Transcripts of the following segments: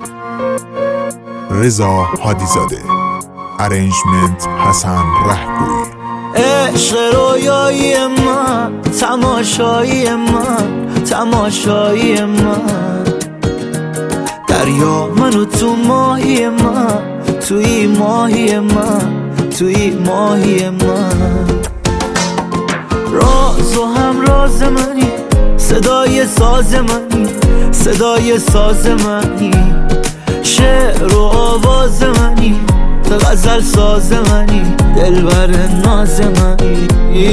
رضا حادی‌زاده، ارنجمنت حسن رهگوی. عشق رویایی من، تماشایی من، تماشایی من، دریا منو تو ماهی من، توی ماهی من، توی ماهی من. راز و همراز منی، صدای ساز منی، صدای ساز منی، شعر و آواز منی، غزل ساز منی، دلبر ناز منی.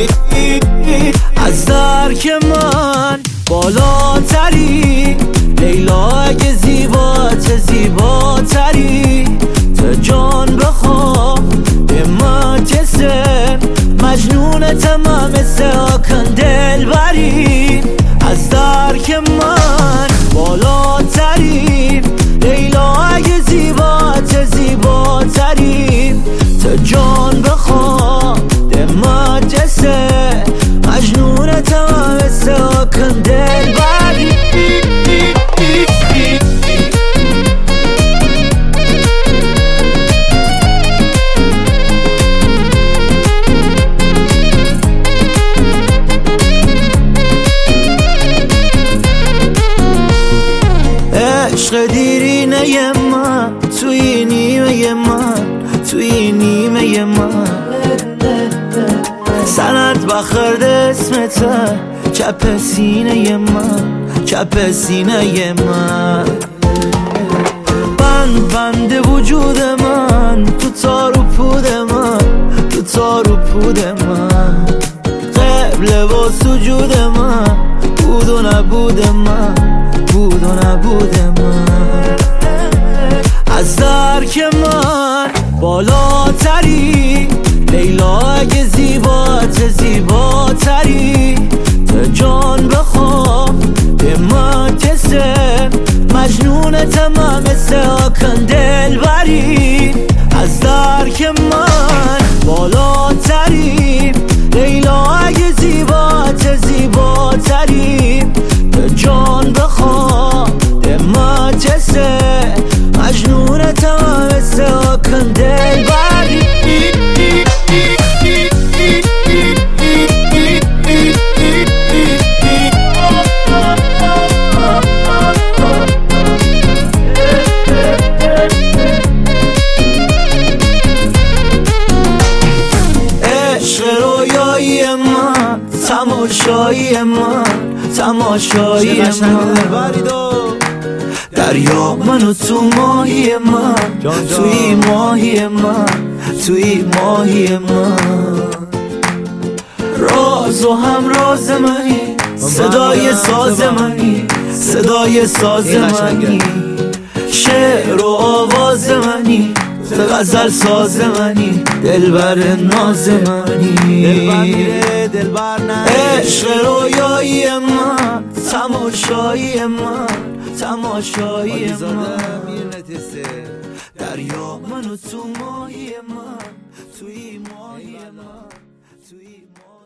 از درک من بالاتری، لیلا اگه زیبات زیباتری، تا جان بخواه به من جسم مجنونتم مثل آکن دلبری. از درک من بالاتری، لیلا اگه زیبات زیباتری، تا جان بخواه به من جسم مجنونتم مثل آکن دلبری. عشق دیرینه من، توی نیمه من، توی نیمه من، سند بخرد اسمته چپ سینه من، چپ سینه من. بند وجود من، تو تار و پود من، تو تار و پود من، قبل و سجود من، بود و نبود من، بود و نبود من. از درک من بالاتری، لیلا اگه زیبات زیباتری، تا جان بخوام به من جسم مجنونتم مثل آکن دلبری. از درک من بالاتری، لیلا اگه زیبات زیباتری، تا جان بخوام به من جسم مجنونتم مثل آکن دلبری. عشق رویایی من، تماشایی من، تماشایی من، دریا منو تو ماهی من، توی ماهی من، توی ماهی من. راز و همراز منی، صدای ساز منی، صدای ساز منی، شعر و آواز منی، غزل ساز منی، دلبر ناز منی. عشق رویایی من، تماشایی من، تماشایی من، دریا منو تو ماهی من، توی ماهی من، توی ماهی